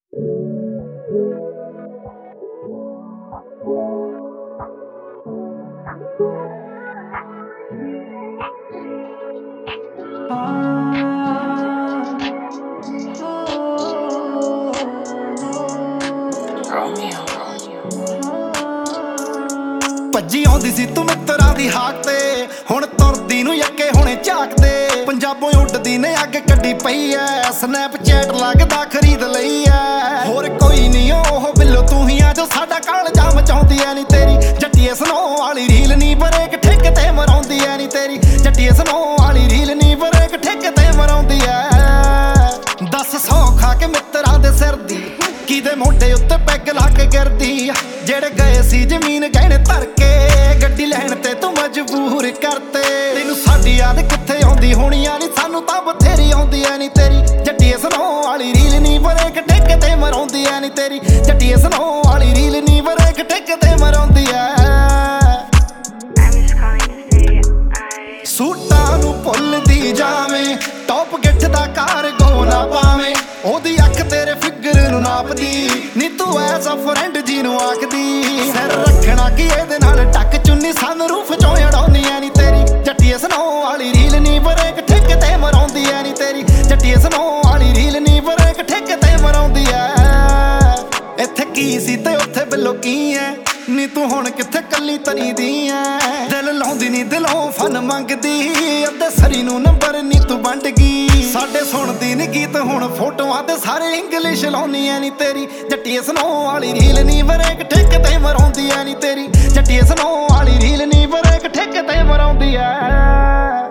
ਭੱਜੀ ਆਉਂਦੀ ਸੀ ਤੂੰ ਮਿੱਤਰਾਂ ਦੀ ਹਾਕ ਤੇ, ਹੁਣ ਤੁਰਦੀ ਨੂੰ ਯੱਕੇ ਹੁਣੇ ਝਾਕਦੇ। ਪੰਜਾਬੋਂ ਉੱਡਦੀ ਨੇ ਅੱਗ ਕੱਢੀ ਪਈ ਐ, ਸਨੈਪਚੈਟ ਲੱਗਦਾ ਖਰੀਦ ਲਈ ਐ। ਹੋਰ ਕੋਈ ਨਹੀਂ ਉਹ ਬਿੱਲੋ ਤੂੰ ਹੀ ਆ ਜੋ ਸਾਡਾ ਕਾਲਜਾ ਮਚਾਉਂਦੀ ਐ ਨੀ ਤੇਰੀ ਜੱਟੀਏ ਸਨੋ ਵਾਲੀ ਰੀਲ ਨੀ ਬਰੇਕ ਠੇਕ ਤੇ ਮਰਾਉਂਦੀ ਐ ਨੀ ਤੇਰੀ ਜੱਟੀਏ ਸਨੋ ਵਾਲੀ ਰੀਲ ਨੀ ਬਰੇਕ ਠੇਕ ਤੇ ਮਰਾਉਂਦੀ ਐ। ਦੱਸ ਸੌ ਖਾ ਕੇ ਮਿੱਤਰਾਂ ਦੇ ਸਿਰ ਦੀ ਕਿਦੇ ਮੋਢੇ ਉੱਤੇ ਪੈਗ ਲਾ ਕੇ ਗਿਰਦੀ। ਜਿਹੜੇ ਗਏ ਸੀ ਜ਼ਮੀਨ ਗਹਿਣੇ ਧਰ ਕੇ ਗੱਡੀ ਲੈਣ ਤੇ ਤੂੰ ਮਜਬੂਰ ਕਰਤੇ। ਤੈਨੂੰ ਸਾਡੀ ਯਾਦ ਕਿੱਥੇ ਆਉਂਦੀ ਹੋਣੀ ਆ ਨੀ ਸਾਨੂੰ ਤਾਂ ਬਥੇਰੀ ਆਉਂਦੀ ਐ ਨੀ ਤੇਰੀ ਜੱਟੀਏ ਸਨੋ ਵਾਲੀ ਰੀਲ ਨੀ ਬਰੇਕ ਠੇਕ ਤੇ ਮਰਾਉਂਦੀ ਐ ਨੀ ਤੇਰੀ ਜੱਟੀਏ ਸਨੋ ਵਾਲੀ ਰੀਲ ਨੀ ਬਰੇਕ ਠੇਕ ਤੇ ਮਰਾਉਂਦੀ ਐ। ਸੂਟਾਂ ਨੂੰ ਭੁੱਲਦੀ ਜਾਵੇਂ, ਟੌਪ ਗਿੱਠ ਦਾ ਕਾਰਗੋ ਨਾ ਪਾਵੇਂ। ਉਹਦੀ ਅੱਖ ਤੇਰੇ ਫਿਗਰ ਨੂੰ ਨਾਪਦੀ ਨੀ ਤੂੰ ਐਸਾ ਫਰੈਂਡ ਜੀ ਨੂੰ ਆਖਦੀ। ਸਿਰ ਰੱਖਣਾ ਕੀ ਇਹਦੇ ਨਾਲ ਟੱਕ ਚੁੰਨੀ ਸਾਨੂੰ ਰੂਫ ਚੋਂ ਅੜਾਉਣੀ ਐ ਨੀ ਤੇਰੀ ਜੱਟੀਏ ਸਨੋ ਵਾਲੀ ਰੀਲ ਨੀ ਬਰੇਕ ਠੇਕ ਤੇ ਮਰਾਉਂਦੀ ਐ ਨੀ ਤੇਰੀ ਜੱਟੀਏ ਸਨੋ ਵਾਲੀ ਰੀਲ ਨੀ ਬਰੇਕ ਠੇਕ ਤੇ ਮਰਾਉਂਦੀ ਐ। ਇੱਥੇ ਕੀ ਸੀ ਤੇ ਉੱਥੇ ਬਿੱਲੋ ਕੀ ਐ ਨੀ ਤੂੰ ਹੁਣ ਕਿੱਥੇ ਕੱਲੀ ਤਰੀ ਦੀ ਐ। ਦਿਲ ਲਾਉਂਦੀ ਨੀ ਦਿਲੋਂ ਫਨ ਮੰਗਦੀ, ਅੱਧੇ ਸਰੀ ਨੂੰ ਨੰਬਰ ਨੀ ਤੂੰ ਵੰਡ ਗਈ। ਸਾਡੇ ਸੁਣਦੀ ਨੀ ਗੀਤ ਹੁਣ ਫੋਟੋਆਂ ਤੇ ਸਾਰੇ ਇੰਗਲਿਸ਼ ਲਾਉਣੀ ਐ ਨੀ ਤੇਰੀ ਜੱਟੀਏ ਸਨੋ ਵਾਲੀ ਰੀਲ ਨੀ ਬਰੇਕ ਠੇਕ ਤੇ ਮਰਾਉਂਦੀ ਐ ਨੀ ਤੇਰੀ ਜੱਟੀਏ ਸਨੋ ਵਾਲੀ ਰੀਲ ਨੀ ਬਰੇਕ ਠੇਕ ਤੇ ਮਰਾਉਂਦੀ ਐ।